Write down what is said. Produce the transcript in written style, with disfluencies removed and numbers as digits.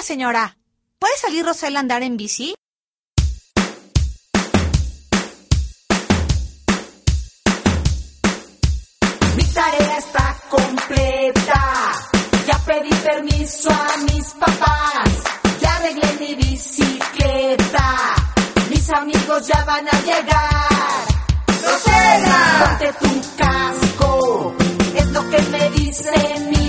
Hola, señora. ¿Puede salir Rosel a andar en bici? Mi tarea está completa. Ya pedí permiso a mis papás. Ya arreglé mi bicicleta. Mis amigos ya van a llegar. ¡Rosela! Ponte tu casco. Es lo que me dice mi